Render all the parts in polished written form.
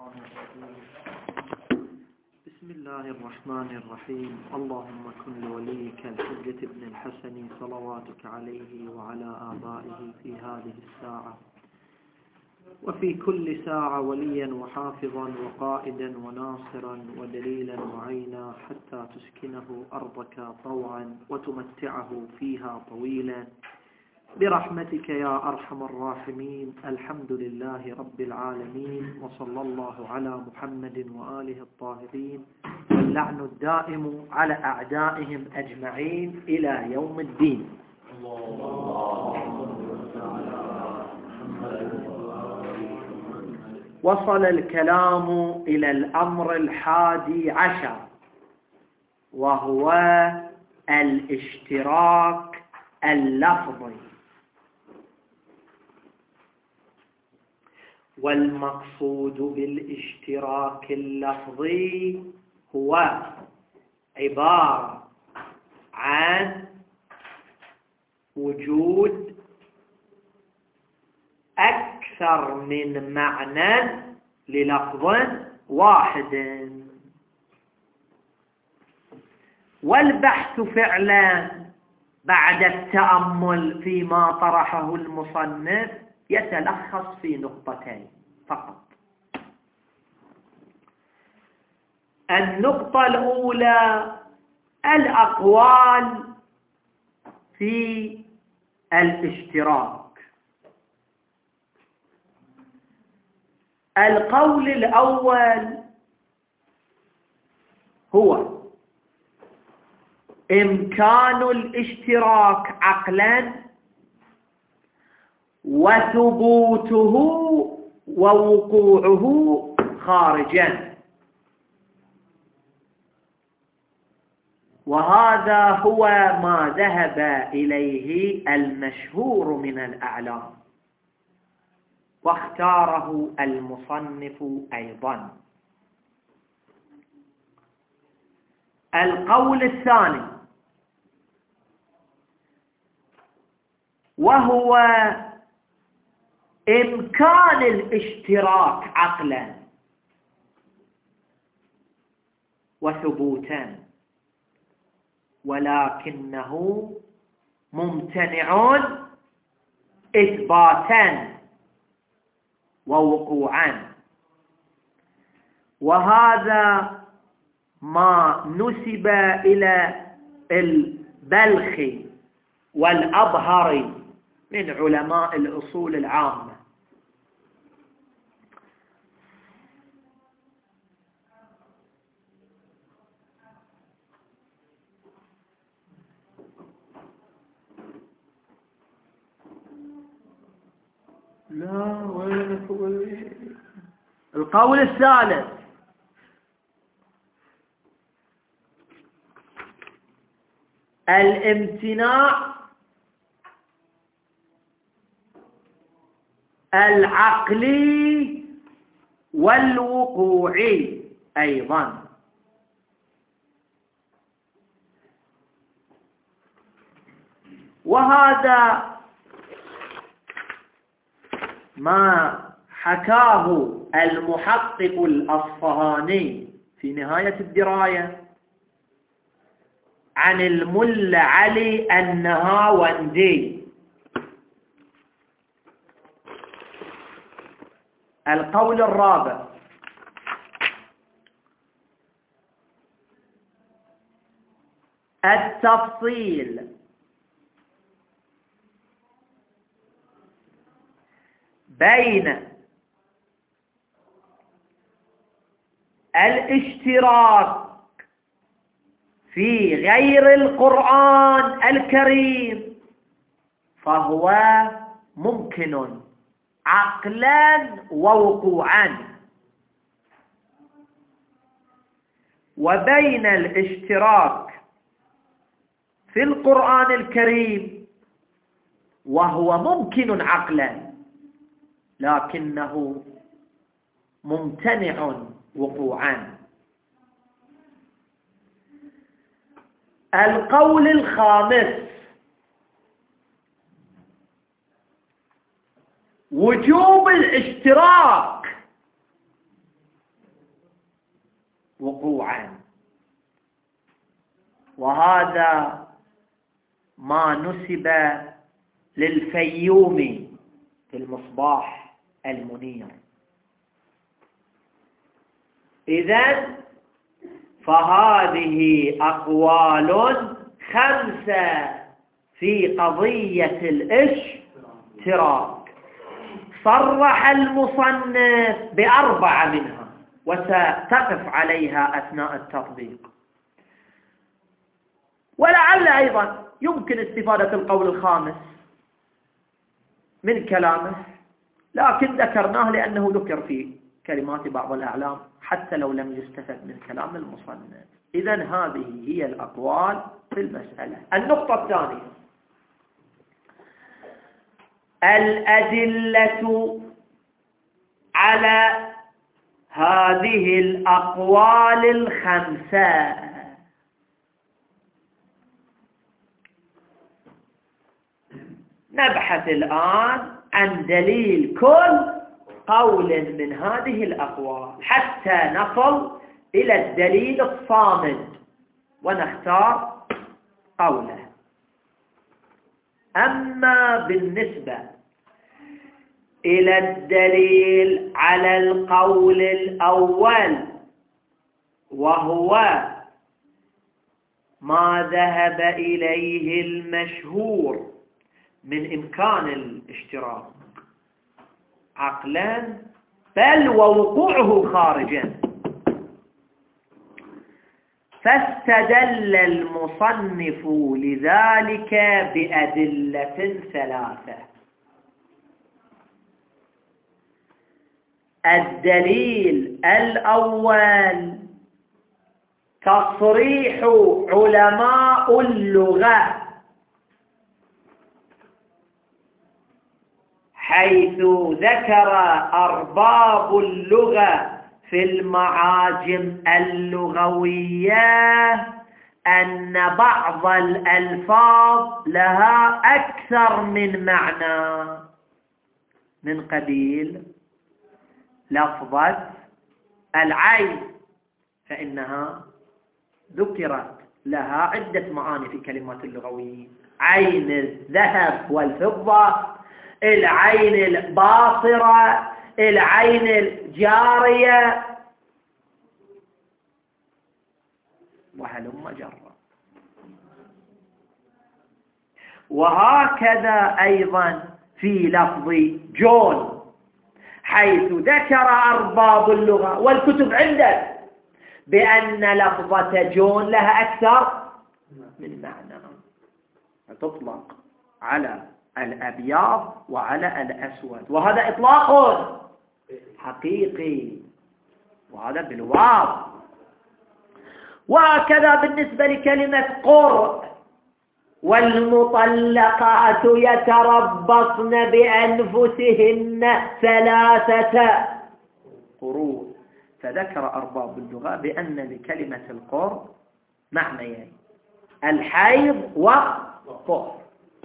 بسم الله الرحمن الرحيم. اللهم كن لوليك الحجة ابن الحسن صلواتك عليه وعلى آبائه في هذه الساعة وفي كل ساعة وليا وحافظا وقائدا وناصرا ودليلا وعينا حتى تسكنه أرضك طوعا وتمتعه فيها طويلا برحمتك يا أرحم الراحمين. الحمد لله رب العالمين، وصلى الله على محمد وآله الطاهرين، واللعن الدائم على أعدائهم أجمعين إلى يوم الدين. وصل الكلام إلى الأمر 11، وهو الاشتراك اللفظي. والمقصود بالاشتراك اللفظي هو عبارة عن وجود أكثر من معنى للفظ واحد. والبحث فعلا بعد التأمل فيما طرحه المصنف يتلخص في نقطتين فقط. النقطة الأولى الأقوال في الاشتراك. القول الأول هو إمكان الاشتراك عقلا وثبوته ووقوعه خارجا، وهذا هو ما ذهب إليه المشهور من الأعلام، واختاره المصنف أيضا. القول الثاني وهو إمكان الاشتراك عقلا وثبوتا، ولكنه ممتنع إثباتا ووقوعا، وهذا ما نسب إلى البلخي والأبهري من علماء الأصول العامة. لا وينك القول الثالث الامتناع العقلي والوقوعي أيضا. وهذا ما حكاه المحقق الأصفهاني في نهاية الدراية عن الملا علي النهاوندي. القول الرابع التفصيل بين الاشتراك في غير القرآن الكريم، فهو ممكن عقلا ووقوعا، وبين الاشتراك في القرآن الكريم وهو ممكن عقلا لكنه ممتنع وقوعا. القول الخامس وجوب الاشتراك وقوعا. وهذا ما نسب للفيومي في المصباح المنير. إذن فهذه أقوال 5 في قضية الاشتراك. صرح المصنف ب4 منها وستقف عليها أثناء التطبيق. ولعل أيضا يمكن استفادة القول الخامس من كلامه، لكن ذكرناه لأنه ذكر في كلمات بعض الأعلام حتى لو لم يستفد من كلام المصنف. إذن هذه هي الأقوال في المسألة. النقطة الثانية: الأدلة على هذه الأقوال 5. نبحث الآن عن دليل كل قول من هذه الأقوال حتى نصل إلى الدليل الصامد ونختار قوله. أما بالنسبة إلى الدليل على القول الأول، وهو ما ذهب إليه المشهور من إمكان الاشتراك عقلا بل ووقوعه خارجا، فاستدل المصنف لذلك بأدلة 3. الدليل الأول: تصريح علماء اللغة حيث ذكر أرباب اللغة في المعاجم اللغوية أن بعض الألفاظ لها أكثر من معنى، من قبيل لفظة العين، فإنها ذكرت لها عدة معاني في كلمات اللغويين: عين الذهب والفضة، العين الباصرة، العين الجارية، وهلم جرا. وهكذا أيضا في لفظ جون، حيث ذكر أرباب اللغة والكتب عندك بأن لفظة جون لها أكثر من معنى، تطلق على الأبيض وعلى الأسود، وهذا إطلاق حقيقي، وهذا بالواو. وهكذا بالنسبة لكلمة قر: والمطلقات يتربصن بأنفسهن 3 قروء، فذكر أرباب اللغة بأن لكلمة القر معنيين: الحيض والطهر.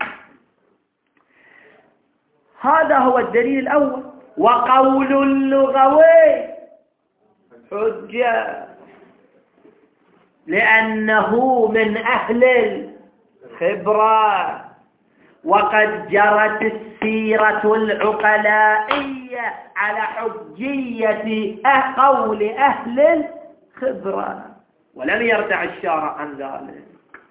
هذا هو الدليل الأول. وقول اللغوي حجة، لأنه من أهل الخبرة، وقد جرت السيرة العقلائية على حجية قول أهل الخبرة، ولم يردع الشارع عن ذلك.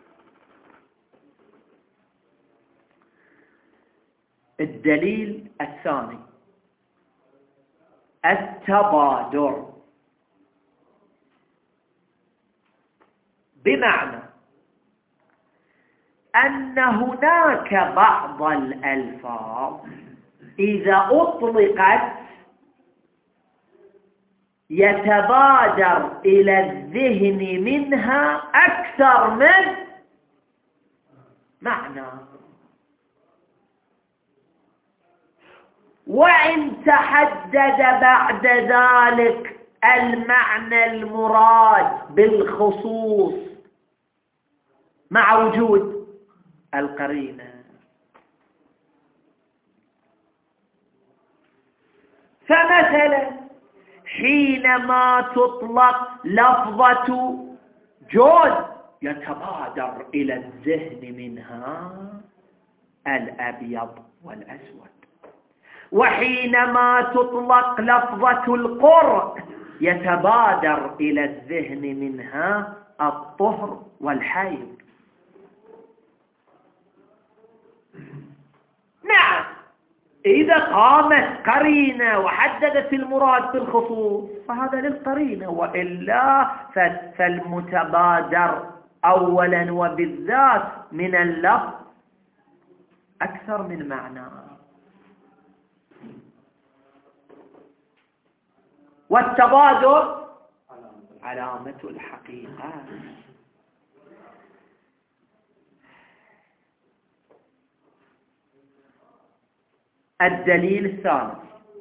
الدليل الثاني: التبادر، بمعنى أن هناك بعض الألفاظ إذا أطلقت يتبادر إلى الذهن منها أكثر من معنى، وإن تحدد بعد ذلك المعنى المراد بالخصوص مع وجود القرينة. فمثلا حينما تطلق لفظة جود يتبادر إلى الذهن منها الأبيض والأسود، وحينما تطلق لفظة القرء يتبادر إلى الذهن منها الطهر والحيض. نعم، إذا قامت قرينة وحددت المراد بالخصوص فهذا للقرينة، وإلا فالمتبادر أولا وبالذات من اللفظ أكثر من معنى. والتبادر علامة الحقيقة. الدليل الثالث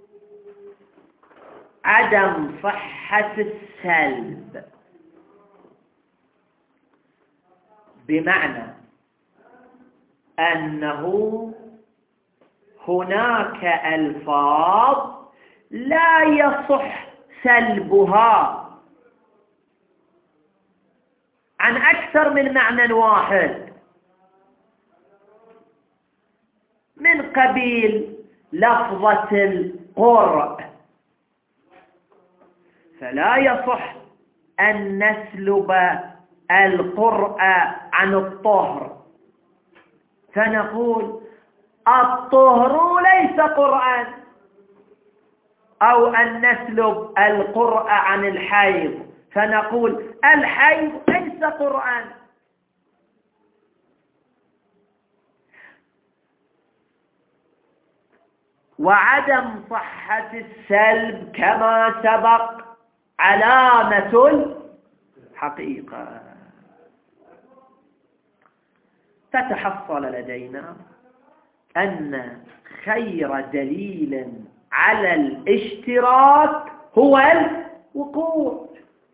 عدم صحة السلب، بمعنى أنه هناك ألفاظ لا يصح سلبها عن أكثر من معنى واحد، من قبيل لفظة القرء، فلا يصح أن نسلب القرء عن الطهر، فنقول الطهر ليس قرآن، أو أن نسلب القرء عن الحيض فنقول الحيض ليس قرآن. وعدم صحة السلب كما سبق علامة الحقيقة. فتحصل لدينا أن خير دليل على الاشتراك هو الوقوع،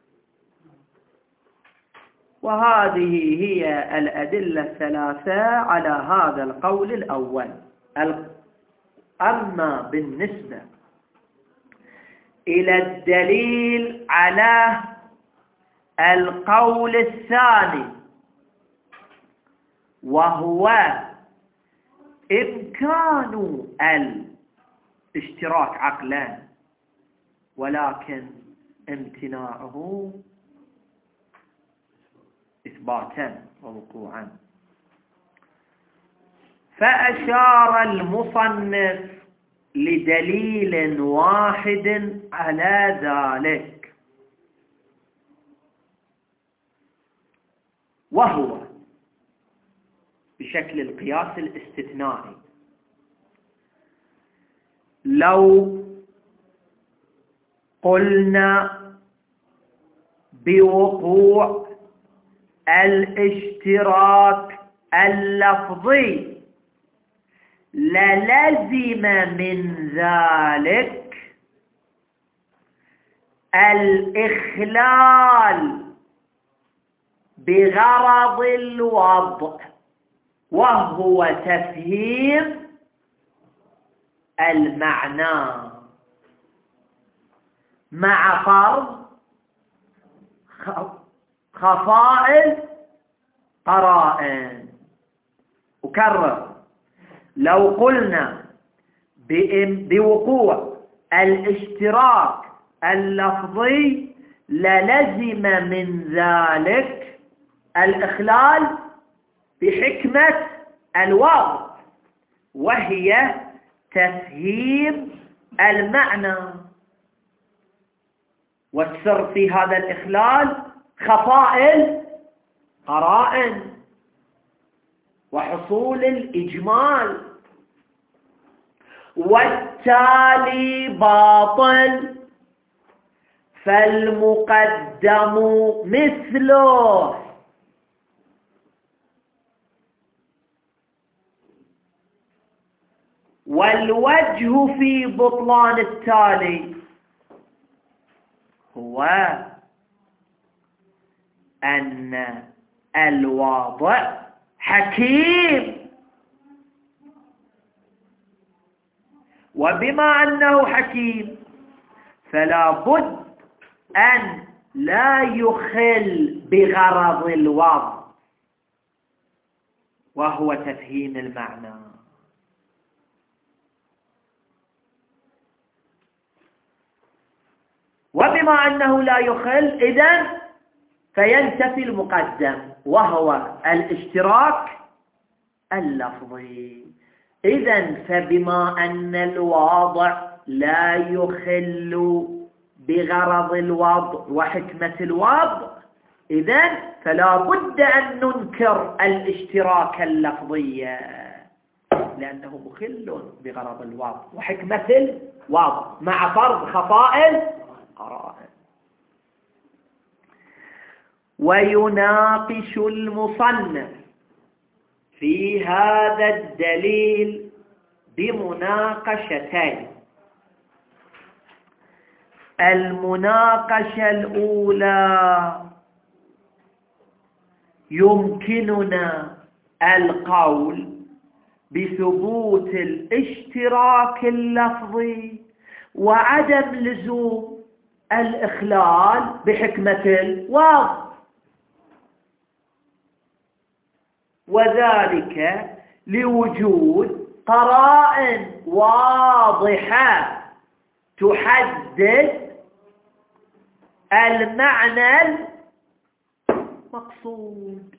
وهذه هي الأدلة الثلاثة على هذا القول الأول. أما بالنسبة إلى الدليل على القول الثاني، وهو إمكان الاشتراك عقلا ولكن امتناعه إثباتا ووقوعا، فأشار المصنف لدليل واحد على ذلك، وهو بشكل القياس الاستثنائي. لو قلنا بوقوع الاشتراك اللفظي للزم من ذلك الإخلال بغرض الوضع، وهو تفهيم المعنى مع فرض خفاء قرائن. أكرر، لو قلنا بوقوع الاشتراك اللفظي للزم من ذلك الإخلال بحكمة الوضع، وهي تفهيم المعنى، والسر في هذا الإخلال خفاء القرائن وحصول الإجمال، والتالي باطل، فالمقدم مثله. والوجه في بطلان التالي هو أن الواضع حكيم، وبما أنه حكيم فلا بد أن لا يخل بغرض الوضع وهو تفهيم المعنى. وبما أنه لا يخل إذن فينتفي المقدم وهو الاشتراك اللفظي. إذن فبما أن الواضع لا يخل بغرض الوضع وحكمة الوضع إذن فلا بد أن ننكر الاشتراك اللفظي لأنه مخل بغرض الوضع وحكمة الوضع مع فرض خصائص قرائن. ويناقش المصنف في هذا الدليل بمناقشتين. المناقشة الأولى يمكننا القول بثبوت الاشتراك اللفظي وعدم لزوم الإخلال بحكمة الوضع، وذلك لوجود قرائن واضحة تحدد المعنى المقصود.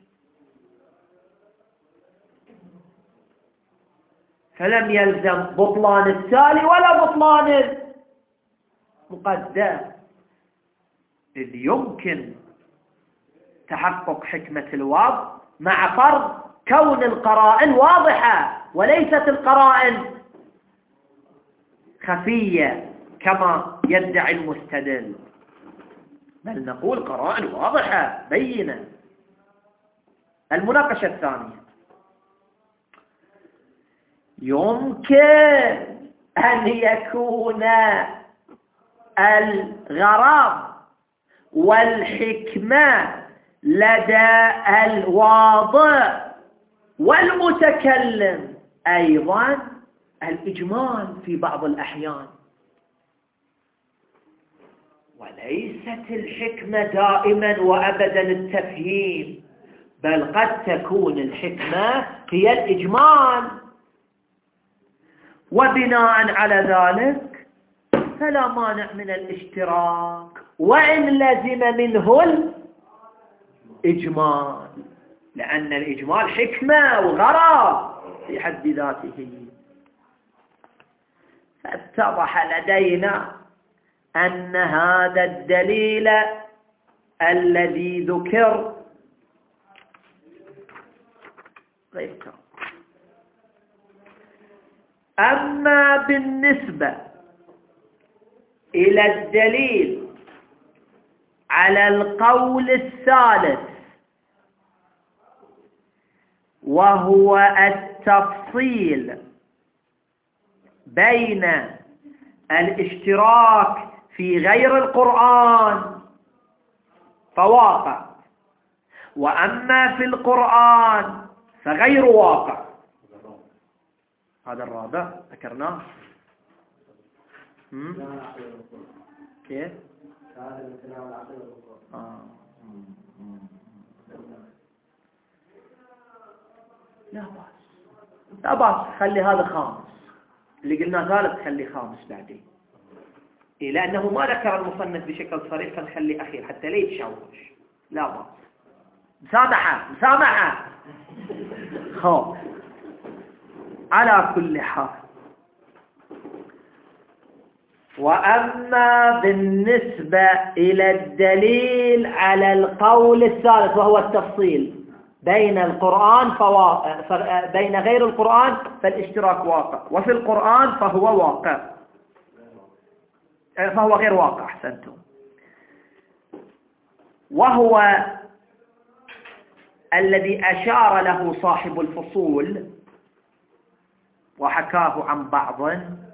فلم يلزم بطلان التالي ولا بطلان المقدم، إذ يمكن تحقق حكمة الوضع مع فرض كون القرائن واضحة وليست القرائن خفية كما يدعي المستدل، بل نقول قرائن واضحة بينة. المناقشة الثانية يمكن أن يكون الغرض والحكمة لدى الواضع والمتكلم أيضا الإجمال في بعض الأحيان، وليست الحكمة دائما وأبدا التفهيم، بل قد تكون الحكمة هي الإجمال. وبناء على ذلك فلا مانع من الاشتراك وإن لزم منه الإجمال، لأن الإجمال حكمة وغرض في حد ذاته. فاتضح لدينا أن هذا الدليل الذي ذكر غير كافٍ. أما بالنسبة إلى الدليل على القول الثالث وهو التفصيل بين الاشتراك في غير القرآن فواقع، وأما في القرآن فغير واقع. هذا الرابع ذكرناه. كيف؟ لا بأس خلي هذا خامس، اللي قلنا ثالث خلي خامس بعدين، لأنه ما ذكر المصنف بشكل صريح فنخلي أخير حتى لا يتشوش. لا بأس، مسامحة. خوف. على كل حال، وأما بالنسبة إلى الدليل على القول الثالث وهو التفصيل بين القرآن بين غير القرآن فالاشتراك واقع، وفي القرآن فهو واقع، فهو غير واقع. أحسنتم. وهو الذي أشار له صاحب الفصول وحكاه عن بعض،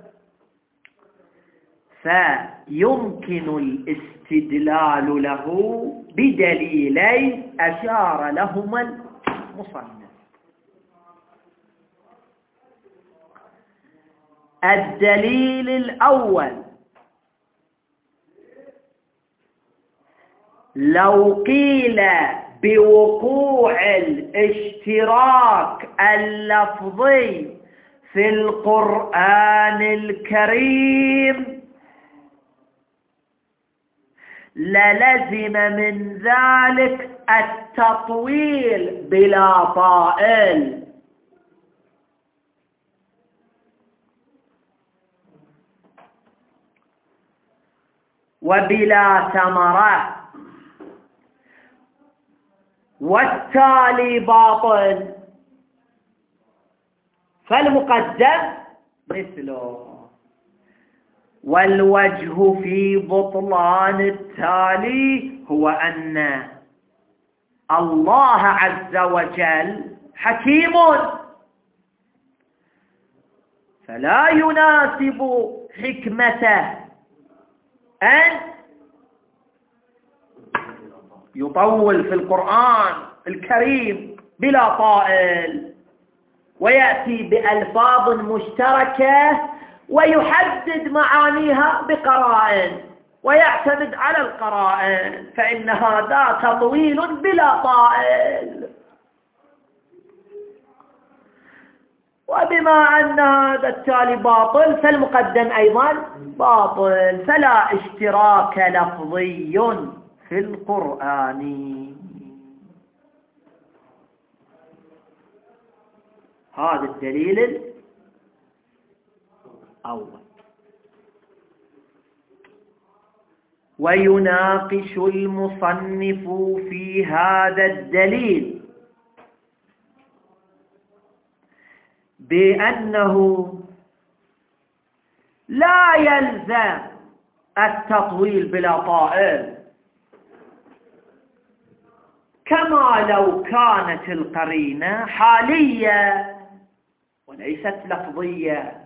فيمكن الاستدلال له بدليلين أشار لهما المصنف. الدليل الأول لو قيل بوقوع الاشتراك اللفظي في القرآن الكريم للزم من ذلك التطويل بلا طائل، وبلا ثمرة، والتالي باطل، فالمقدم مثله. والوجه في بطلان التالي هو أن الله عز وجل حكيم، فلا يناسب حكمته أن يطول في القرآن الكريم بلا طائل، ويأتي بألفاظ مشتركة ويحدد معانيها بقرائن ويعتمد على القرائن، فإن هذا تطويل بلا طائل. وبما أن هذا التالي باطل فالمقدم أيضا باطل، فلا اشتراك لفظي في القرآن. هذا الدليل الأول. ويناقش المصنف في هذا الدليل بأنه لا يلزم التطويل بلا طائل، كما لو كانت القرينة حالية وليست لفظية.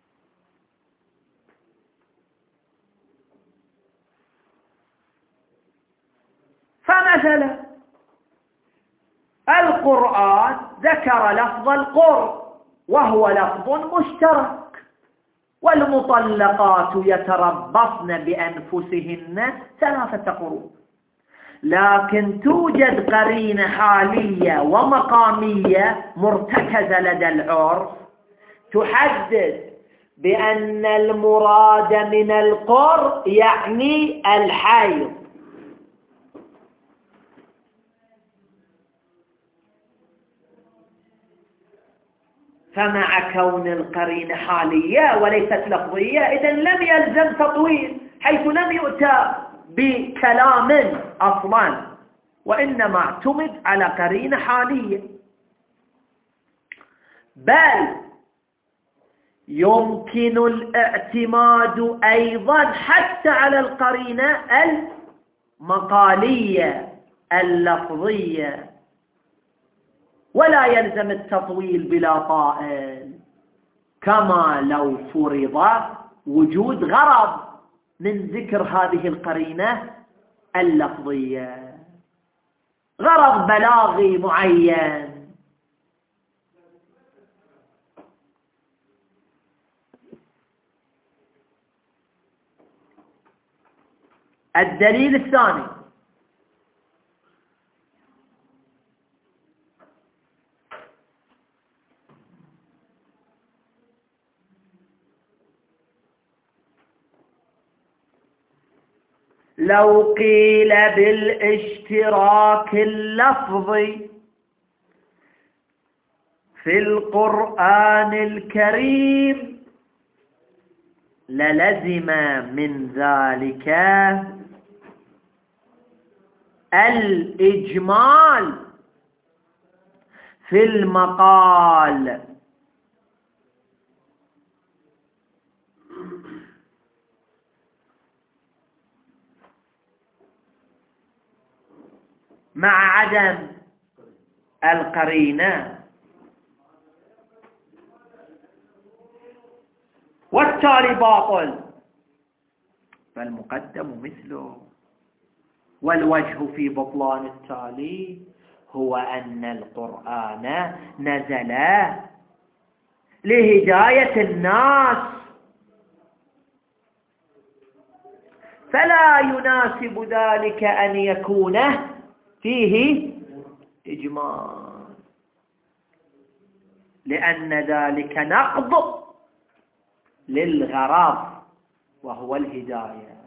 فمثلا القرآن ذكر لفظ القرب وهو لفظ مشترك، والمطلقات يتربصن بأنفسهن 3 قروء، لكن توجد قرينة حالية ومقامية مرتكزة لدى العرف تحدد بأن المراد من القرب يعني الحيض، فمع كون القرينة حالية وليست لفظية إذن لم يلزم تطويل، حيث لم يؤتى بكلام أصلا، وإنما اعتمد على قرينة حالية. بل يمكن الاعتماد أيضا حتى على القرينة المقالية اللفظية، ولا يلزم التطويل بلا طائل، كما لو فرض وجود غرض من ذكر هذه القرينة اللفظية، غرض بلاغي معين. الدليل الثاني: لو قيل بالاشتراك اللفظي في القرآن الكريم للزم من ذلك الإجمال في المقال، مع عدم القرينة، والتالي باطل، فالمقدم مثله. والوجه في بطلان التالي هو أن القرآن نزل لهداية الناس، فلا يناسب ذلك أن يكون فيه إجمال، لأن ذلك نقض للغرض وهو الهداية.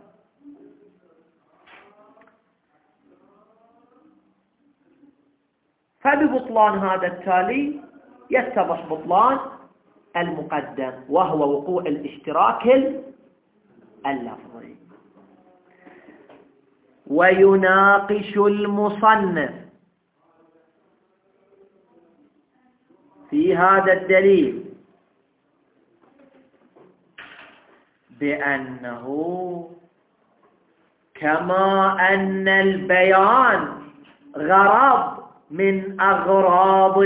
فببطلان هذا التالي يتضح بطلان المقدم، وهو وقوع الاشتراك اللفظي. ويناقش المصنف في هذا الدليل بأنه كما أن البيان غرض من أغراض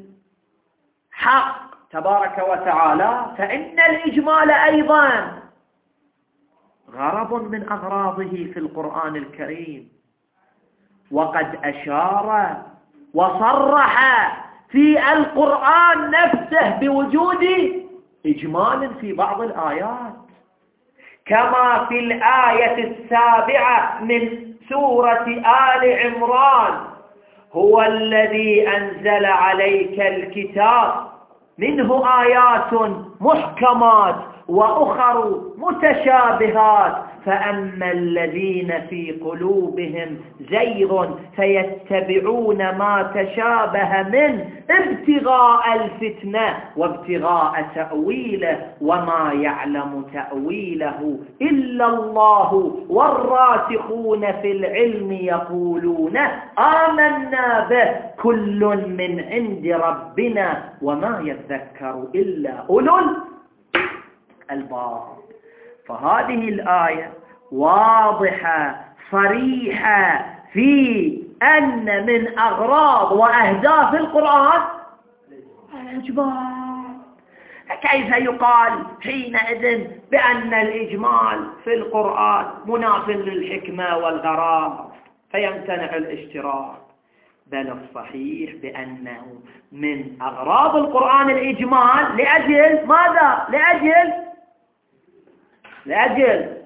الحق تبارك وتعالى، فإن الإجمال أيضا غرض من أغراضه في القرآن الكريم. وقد أشار وصرح في القرآن نفسه بوجود إجمال في بعض الآيات، كما في الآية 7 من سورة آل عمران: هو الذي أنزل عليك الكتاب منه آيات محكمات وأخر متشابهات، فأما الذين في قلوبهم زيغ فيتبعون ما تشابه منه ابتغاء الفتنة وابتغاء تأويله وما يعلم تأويله إلا الله والراسخون في العلم يقولون آمنا به كل من عند ربنا وما يذكر إلا أولو الألباب. فهذه الآية واضحة صريحة في أن من أغراض وأهداف القرآن الإجمال. كيف يقال حينئذ بأن الإجمال في القرآن مناف للحكمة والغرض فيمتنع الاشتراك؟ بل الصحيح بأنه من أغراض القرآن الإجمال لأجل ماذا؟ لأجل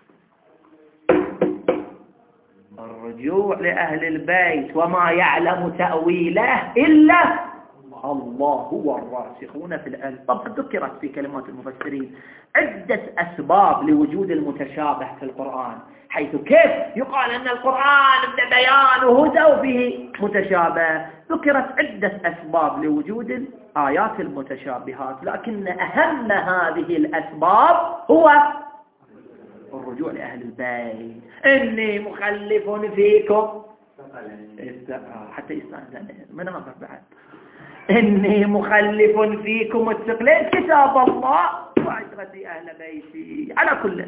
الرجوع لأهل البيت وما يعلم تأويله إلا الله والراسخون في العلم. طبعا ذكرت في كلمات المفسرين عدة أسباب لوجود المتشابه في القرآن، حيث كيف يقال أن القرآن من بيان وهدى وفيه متشابه. ذكرت عدة أسباب لوجود الآيات المتشابهات، لكن أهم هذه الأسباب هو الرجوع لأهل البيت. إني مخلف فيكم حتى يستأذن من هذا بعد إني مخلف فيكم الثقلين كتاب الله وعشرة أهل بيتي. على كل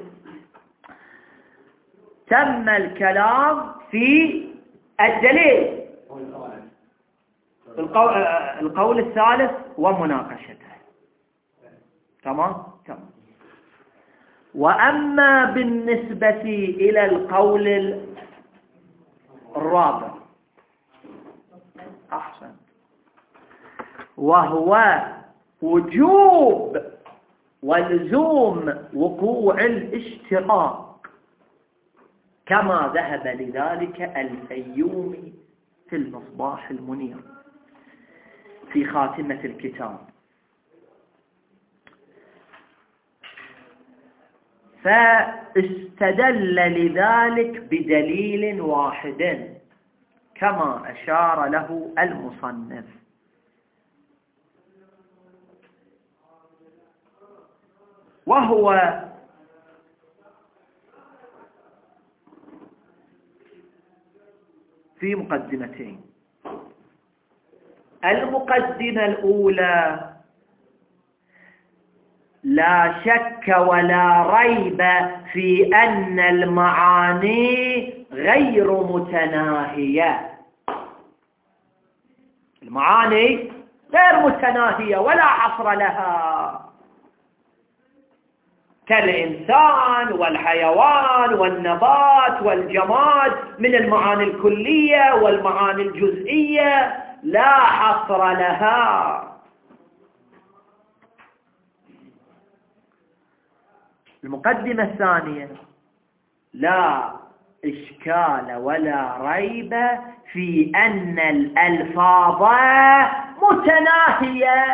تم الكلام في الدليل القول الثالث ومناقشته. تمام. وأما بالنسبة إلى القول الرابع أحسن، وهو وجوب ولزوم وقوع الاشتراك، كما ذهب لذلك الفيومي في المصباح المنير في خاتمة الكتاب. فاستدل لذلك بدليل واحد كما أشار له المصنف، وهو في مقدمتين. المقدمة الأولى: لا شك ولا ريب في أن المعاني غير متناهية. المعاني غير متناهية ولا حصر لها، كالإنسان والحيوان والنبات والجماد من المعاني الكلية والمعاني الجزئية لا حصر لها. المقدمة الثانية: لا إشكال ولا ريب في أن الألفاظ متناهية،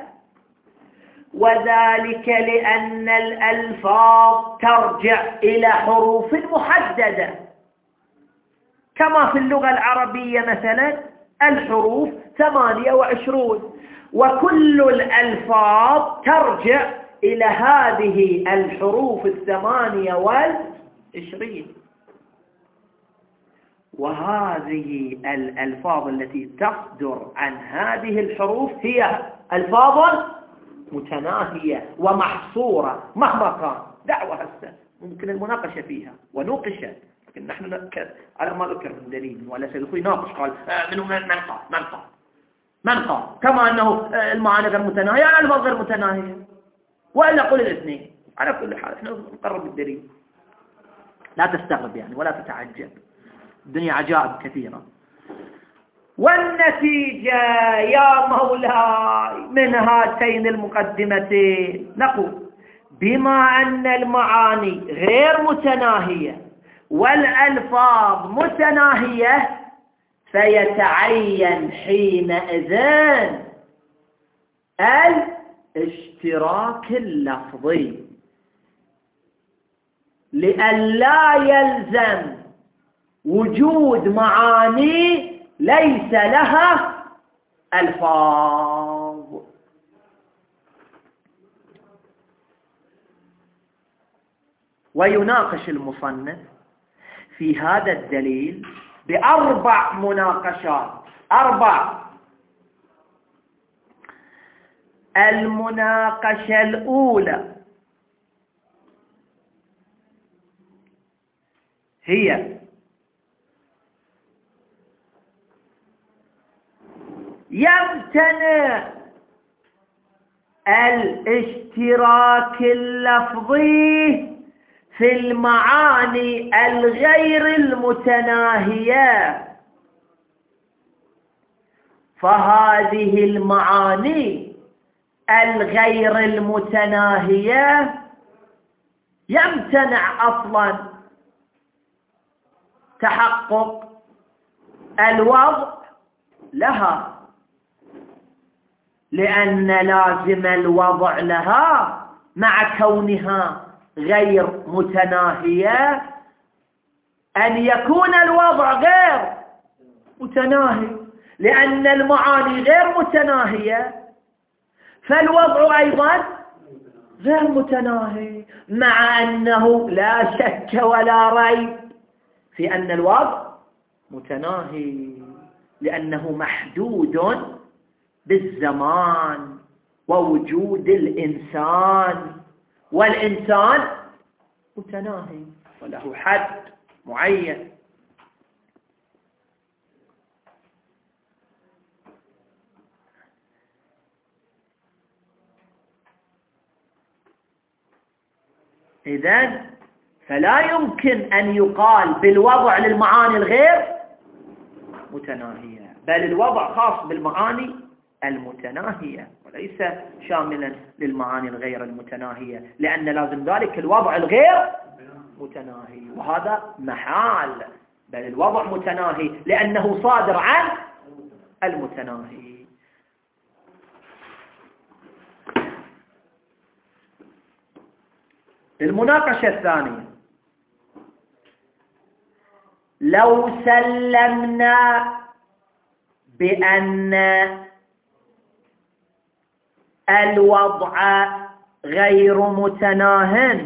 وذلك لأن الألفاظ ترجع إلى حروف محددة، كما في اللغة العربية مثلا الحروف 28، وكل الألفاظ ترجع إلى هذه الحروف 28، وهذه الألفاظ التي تصدر عن هذه الحروف هي ألفاظ متناهية ومحصورة مهما كان. دعوة هسه ممكن المناقشة فيها ونوقشها، لكن نحن على ما ذكر من دليل ولا سيدخل يناقش قال من قال كما أنه المعاني غير متناهية الألفاظ غير متناهية، وإلا قل الاثنين. على كل حال احنا نقرب الدليل، لا تستغرب يعني ولا تتعجب، الدنيا عجائب كثيرة. والنتيجة يا مولاي من هاتين المقدمتين نقول بما أن المعاني غير متناهية والألفاظ متناهية فيتعين حينئذ الاشتراك اللفظي، لئلا يلزم وجود معاني ليس لها ألفاظ. ويناقش المصنف في هذا الدليل بأربع مناقشات، 4. المناقشة الأولى هي يمتنع الاشتراك اللفظي في المعاني الغير المتناهية، فهذه المعاني الغير المتناهية يمتنع أصلا تحقق الوضع لها، لأن لازم الوضع لها مع كونها غير متناهية أن يكون الوضع غير متناهي، لأن المعاني غير متناهية فالوضع أيضا غير متناهي، مع أنه لا شك ولا ريب في أن الوضع متناهي، لأنه محدود بالزمان ووجود الإنسان، والإنسان متناهي وله حد معين. إذن فلا يمكن أن يقال بالوضع للمعاني الغير متناهية، بل الوضع خاص بالمعاني المتناهية وليس شاملا للمعاني الغير المتناهية، لأن لازم ذلك الوضع الغير متناهي، وهذا محال، بل الوضع متناهي لأنه صادر عن المتناهي. المناقشة الثانية، لو سلمنا بأن الوضع غير متناه،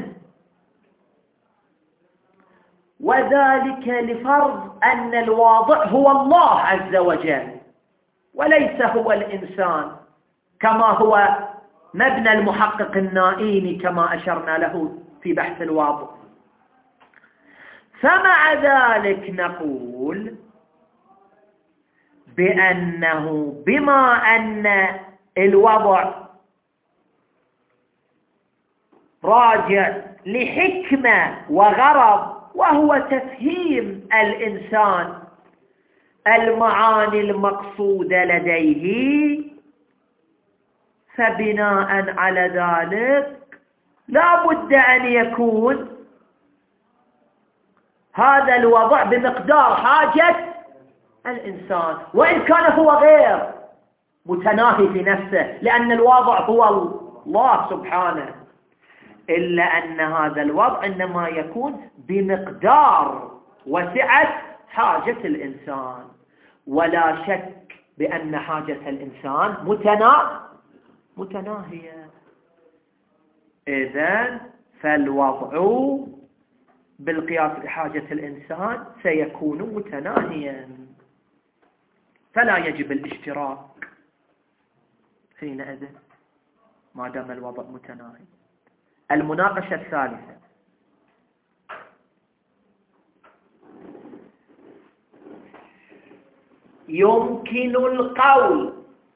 وذلك لفرض أن الواضع هو الله عز وجل وليس هو الإنسان، كما هو مبنى المحقق النائيني كما أشرنا له في بحث الواضع. فمع ذلك نقول بأنه بما أن الوضع راجع لحكمة وغرض، وهو تفهيم الإنسان المعاني المقصودة لديه، فبناء على ذلك لا بد أن يكون هذا الوضع بمقدار حاجة الإنسان، وإن كان هو غير متناهي في نفسه، لأن الواضع هو الله سبحانه، إلا أن هذا الوضع إنما يكون بمقدار وسعة حاجة الإنسان. ولا شك بأن حاجة الإنسان متناهية. إذن فالوضع بالقياس بحاجة الإنسان سيكون متناهيا، فلا يجب الاشتراك حينئذ ما دام الوضع متناهي. المناقشة الثالثة: يمكن القول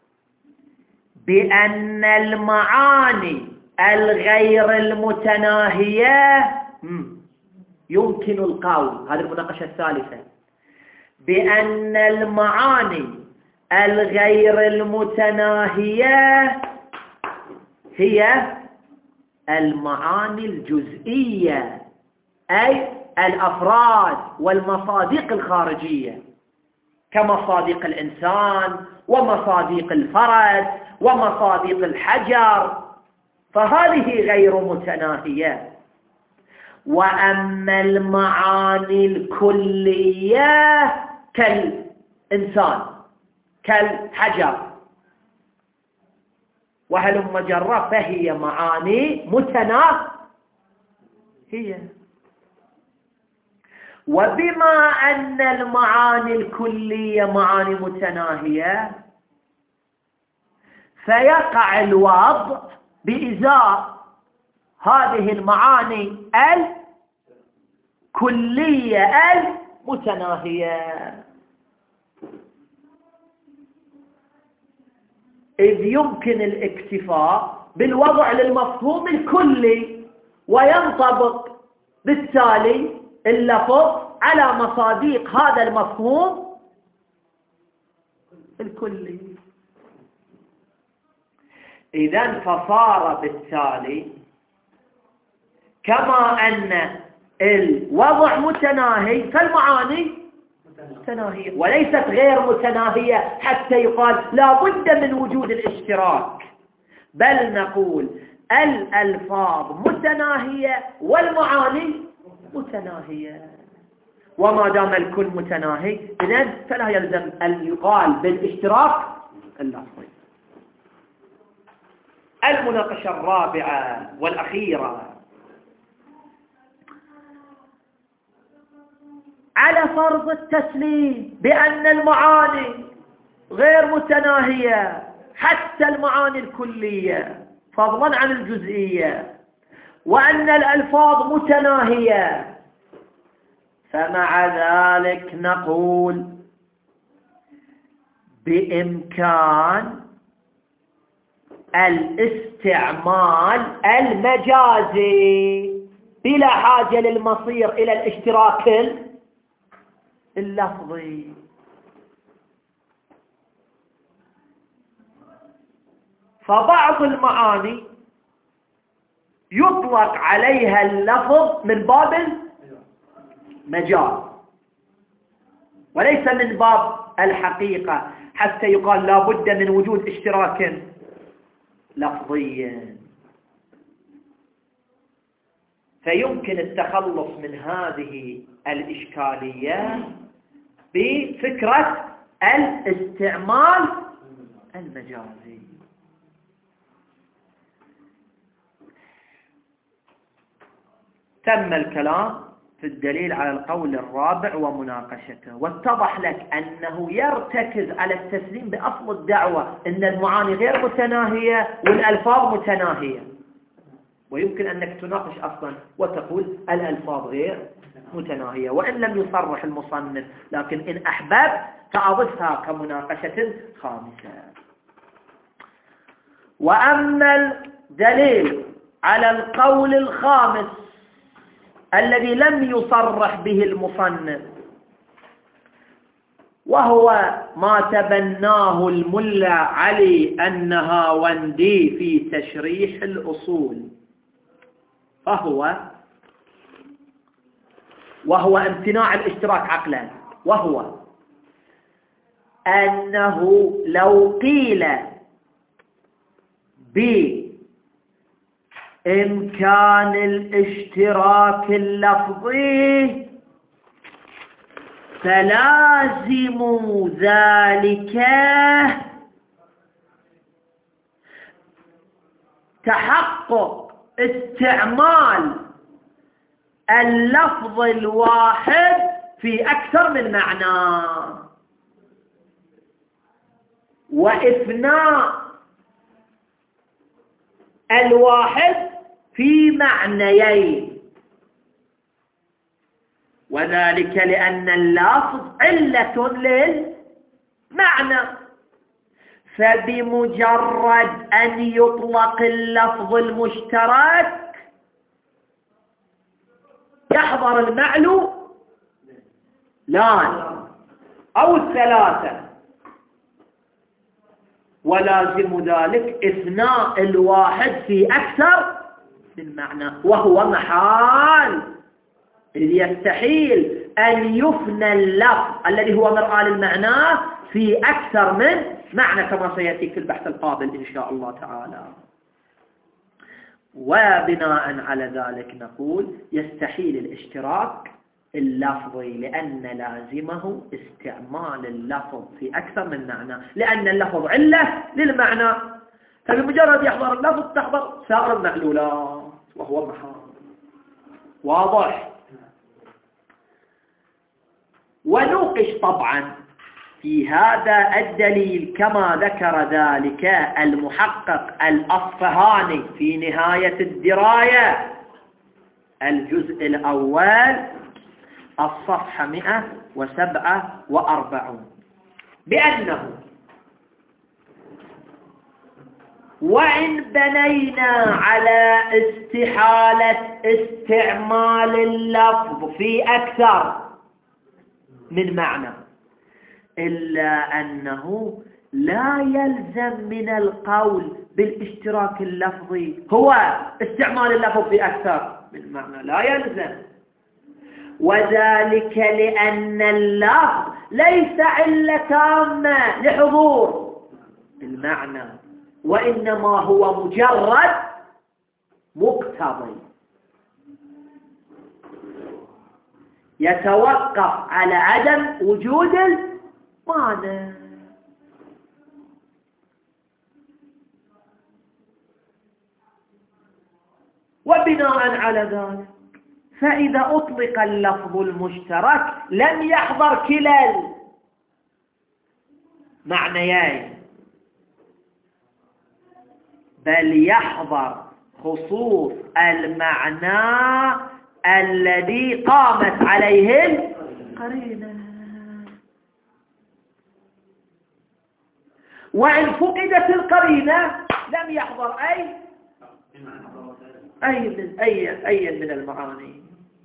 بأن المعاني الغير المتناهية، يمكن القول، هذه المناقشة الثالثة، بأن المعاني الغير المتناهية هي المعاني الجزئية، أي الأفراد والمصادق الخارجية، كمصادق الإنسان ومصادق الفرد ومصادق الحجر، فهذه غير متناهية. وأما المعاني الكلية كالإنسان كالحجر وهلم جرى، فهي معاني متناهية. وبما أن المعاني الكلية معاني متناهية، فيقع الوضع بإزاء هذه المعاني الكلية المتناهية، إذ يمكن الاكتفاء بالوضع للمفهوم الكلي، وينطبق بالتالي اللفظ على مصادق هذا المفهوم الكلي. إذن فصار بالتالي كما أن الوضع متناهي فالمعاني متناهية، وليست غير متناهية حتى يقال لا بد من وجود الاشتراك، بل نقول الألفاظ متناهية والمعاني متناهية. وما دام الكل متناهي إذن فلا يلزم أن يقال بالاشتراك اللفظي. المناقشة الرابعة والأخيرة: على فرض التسليم بأن المعاني غير متناهية حتى المعاني الكلية فضلا عن الجزئية، وأن الألفاظ متناهية، فمع ذلك نقول بإمكان الاستعمال المجازي بلا حاجة للمصير إلى الاشتراك اللفظي. فبعض المعاني يطلق عليها اللفظ من باب المجاز وليس من باب الحقيقة، حتى يقال لا بد من وجود اشتراك لفظي. فيمكن التخلص من هذه الإشكالية بفكرة الاستعمال المجازي. تم الكلام في الدليل على القول الرابع ومناقشته، واتضح لك أنه يرتكز على التسليم بأصل الدعوة أن المعاني غير متناهية والألفاظ متناهية، ويمكن أنك تناقش أصلا وتقول الألفاظ غير متناهية وإن لم يصرح المصنف، لكن إن أحبب فأضفها كمناقشة خامسة. وأما الدليل على القول الخامس الذي لم يصرح به المصنف، وهو ما تبناه الملا علي النهاوندي في تشريح الأصول، فهو وهو امتناع الاشتراك عقلا، وهو أنه لو قيل بإمكان الاشتراك اللفظي فلازم ذلك تحقق استعمال اللفظ الواحد في أكثر من معنى، وإفناء الواحد في معنيين، وذلك لأن اللفظ علة للمعنى، فبمجرد أن يطلق اللفظ المشترك يحضر المعلو لان أو الثلاثة، ولازم ذلك إثناء الواحد في أكثر من معنى، وهو محال إذ يستحيل أن يفنى اللفظ الذي هو مرآة للمعنى في أكثر من معنى كما سيأتي في البحث القابل إن شاء الله تعالى. وبناء على ذلك نقول يستحيل الاشتراك اللفظي لأن لازمه استعمال اللفظ في أكثر من معنى، لأن اللفظ علة للمعنى، فبمجرد يحضر اللفظ تحضر سائر المعلولات وهو محال. واضح؟ ونوقش طبعا في هذا الدليل كما ذكر ذلك المحقق الأصفهاني في نهاية الدراية الجزء الأول الصفحة 147 بأنه وإن بنينا على استحالة استعمال اللفظ في أكثر من معنى إلا أنه لا يلزم من القول بالاشتراك اللفظي هو استعمال اللفظ في أكثر من معنى، لا يلزم، وذلك لأن اللفظ ليس علة تامة لحضور المعنى، وإنما هو مجرد مقتضي يتوقف على عدم وجود المعنى. وبناء على ذلك فإذا أطلق اللفظ المشترك لم يحضر كلا المعنيين، بل يحضر خصوص المعنى الذي قامت عليه القرينة. وإن فقدت القرينة لم يحضر أي من المعاني.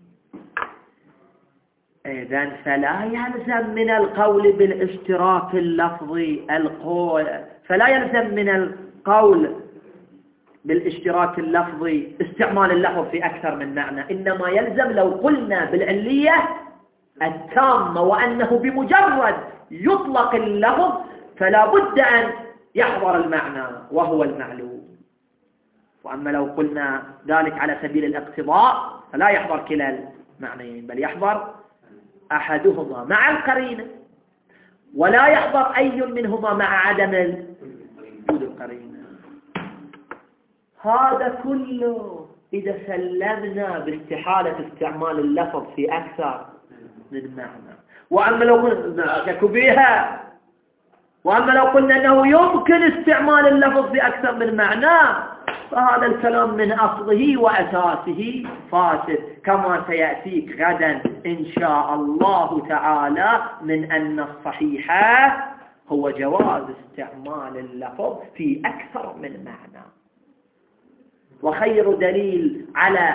إذن فلا يلزم من القول بالاشتراك اللفظي فلا يلزم من القول بالاشتراك اللفظي استعمال اللفظ في أكثر من معنى، إنما يلزم لو قلنا بالعلية التامة وأنه بمجرد يطلق اللفظ فلا بد أن يحضر المعنى وهو المعلوم. وأما لو قلنا ذلك على سبيل الاقتضاء فلا يحضر كلا المعنيين، بل يحضر أحدهما مع القرينة، ولا يحضر أي منهما مع عدم وجود القرينة. هذا كله إذا سلمنا باستحالة استعمال اللفظ في أكثر من معنى. وأما لو قلنا شك بها، وأما لو قلنا أنه يمكن استعمال اللفظ في أكثر من معنى، فهذا الكلام من أصله وأساسه فاسد، كما سيأتيك غدا إن شاء الله تعالى من أن الصحيح هو جواز استعمال اللفظ في أكثر من معنى. وخير دليل على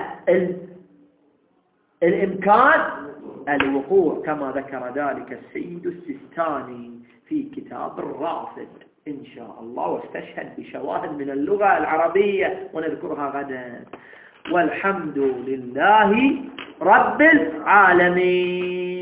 الإمكان الوقوع كما ذكر ذلك السيد السيستاني في كتاب الرافد إن شاء الله، واستشهد بشواهد من اللغة العربية ونذكرها غدا. والحمد لله رب العالمين.